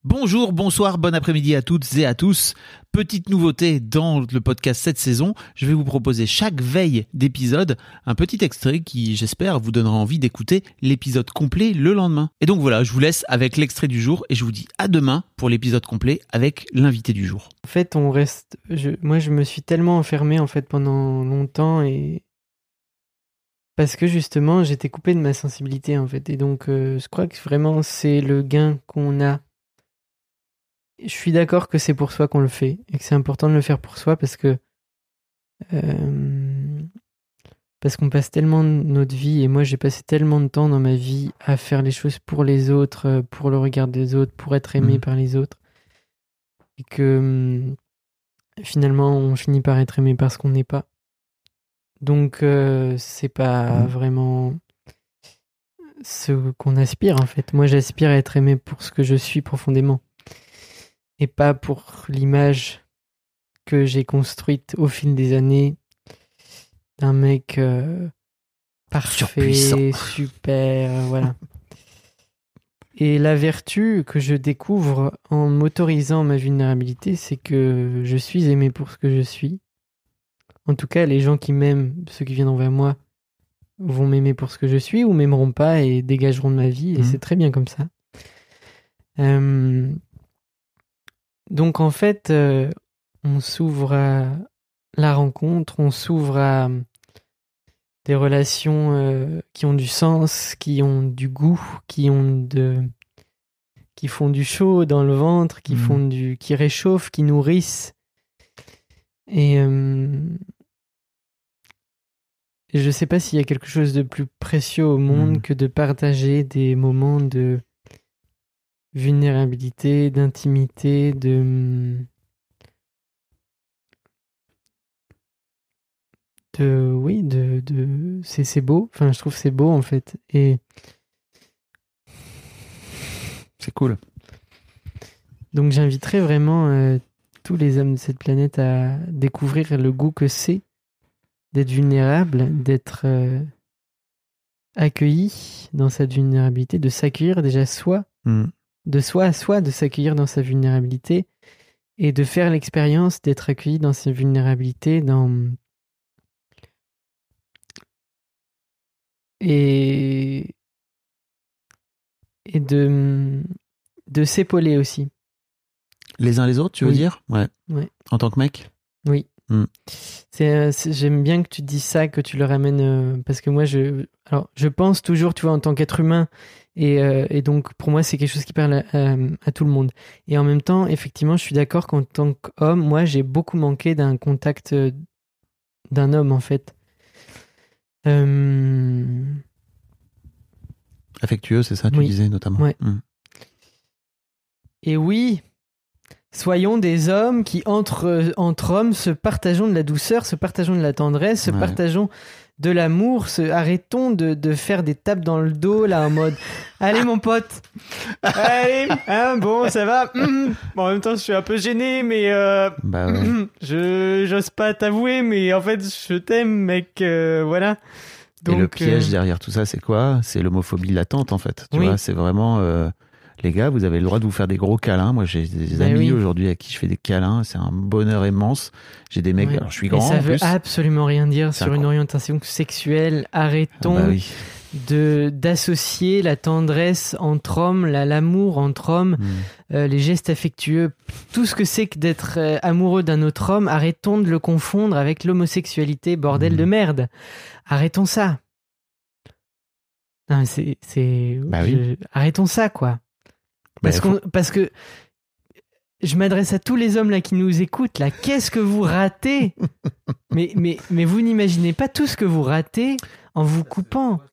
Bonjour, bonsoir, bon après-midi à toutes et à tous. Petite nouveauté dans le podcast cette saison, je vais vous proposer chaque veille d'épisode un petit extrait qui, j'espère, vous donnera envie d'écouter l'épisode complet le lendemain. Et donc voilà, je vous laisse avec l'extrait du jour et je vous dis à demain pour l'épisode complet avec l'invité du jour. En fait, moi, je me suis tellement enfermé en fait pendant longtemps et parce que justement, j'étais coupé de ma sensibilité en fait. Et donc, je crois que vraiment, c'est le gain qu'on a. Je suis d'accord que c'est pour soi qu'on le fait et que c'est important de le faire pour soi parce qu'on passe tellement notre vie, et moi j'ai passé tellement de temps dans ma vie à faire les choses pour les autres, pour le regard des autres, pour être aimé par les autres, et que finalement on finit par être aimé parce qu'on n'est pas. Donc c'est pas vraiment ce qu'on aspire en fait. Moi j'aspire à être aimé pour ce que je suis profondément, et pas pour l'image que j'ai construite au fil des années d'un mec parfait, super, voilà. Et la vertu que je découvre en m'autorisant ma vulnérabilité, c'est que je suis aimé pour ce que je suis. En tout cas, les gens qui m'aiment, ceux qui viendront vers moi, vont m'aimer pour ce que je suis ou m'aimeront pas et dégageront de ma vie, et c'est très bien comme ça. Donc en fait, on s'ouvre à la rencontre, on s'ouvre à des relations qui ont du sens, qui ont du goût, qui font du chaud dans le ventre, qui réchauffent, qui nourrissent. Et je sais pas s'il y a quelque chose de plus précieux au monde que de partager des moments de vulnérabilité, d'intimité, c'est beau. Enfin, je trouve que c'est beau en fait. Et c'est cool. Donc j'inviterais vraiment tous les hommes de cette planète à découvrir le goût que c'est d'être vulnérable, d'être accueilli dans sa vulnérabilité, de s'accueillir déjà soi, de soi à soi, de s'accueillir dans sa vulnérabilité et de faire l'expérience d'être accueilli dans sa vulnérabilité, et de s'épauler aussi. Les uns les autres, tu veux dire ? Ouais. En tant que mec ? Oui. J'aime bien que tu dises ça, que tu le ramènes, parce que moi, je pense toujours, tu vois, en tant qu'être humain, et donc pour moi, c'est quelque chose qui parle à tout le monde. Et en même temps, effectivement, je suis d'accord qu'en tant qu'homme, moi, j'ai beaucoup manqué d'un contact d'un homme, en fait. Affectueux, c'est ça, tu disais notamment. Ouais. Et oui, soyons des hommes qui, entre hommes, se partageons de la douceur, se partageons de la tendresse, se partageons de l'amour, arrêtons de faire des tapes dans le dos, là, en mode « Allez, mon pote, allez, hein, bon, ça va. Bon, en même temps, je suis un peu gêné, mais j'ose pas t'avouer, mais en fait, je t'aime, mec, voilà. » Donc, et le piège derrière tout ça, c'est quoi ? C'est l'homophobie latente, en fait. Tu vois, c'est vraiment... les gars, vous avez le droit de vous faire des gros câlins. Moi, j'ai des amis aujourd'hui à qui je fais des câlins. C'est un bonheur immense. J'ai des mecs... Alors, je suis grand, et ça en veut plus. Absolument rien dire sur une orientation sexuelle. Arrêtons d'associer la tendresse entre hommes, l'amour entre hommes, les gestes affectueux, tout ce que c'est que d'être amoureux d'un autre homme. Arrêtons de le confondre avec l'homosexualité, bordel de merde. Arrêtons ça. Non, arrêtons ça, quoi. Parce que je m'adresse à tous les hommes là qui nous écoutent là. Qu'est-ce que vous ratez ? mais vous n'imaginez pas tout ce que vous ratez en vous coupant.